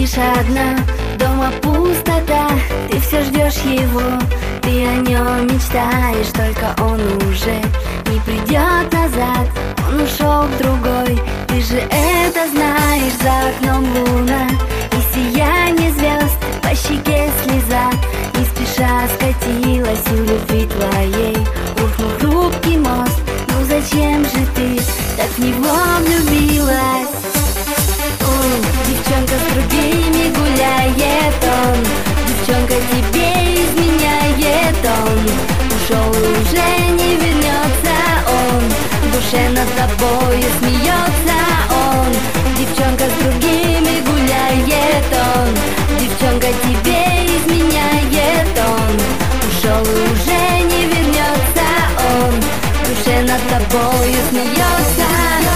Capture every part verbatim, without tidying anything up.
Сидишь одна, дома пустота, ты все ждешь его, ты о нем мечтаешь, только он уже не придет назад, он ушел к другой. Ты же это знаешь, за окном луна и сияние звезд, по щеке слеза не спеша скатилась у любви твоей. Рухнул хрупкий мост, ну зачем же ты так в него влюбилась? Девчонка с другими гуляет он, девчонка тебе изменяет он, ушел и уже не вернется он, в душе над тобою смеется он. Девчонка с другими гуляет он, девчонка тебе изменяет он, ушел и уже не вернется он, в душе над тобою смеется.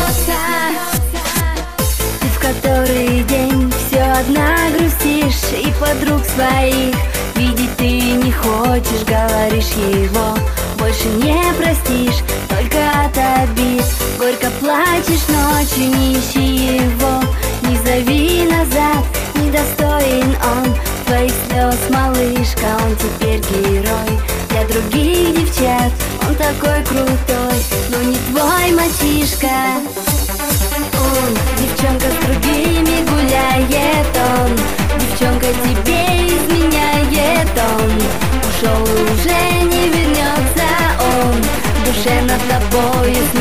Который день все одна грустишь, и подруг своих видеть ты не хочешь, говоришь его больше не простишь, только от обид горько плачешь ночью, не ищи его, не зови назад, недостоин он твоих слез, малышка, он теперь герой для других девчат, он такой крутой, но не твой мальчишка. Он, девчонка с другими гуляет он, девчонка тебе изменяет он, ушел и уже не вернется он, в душе над тобою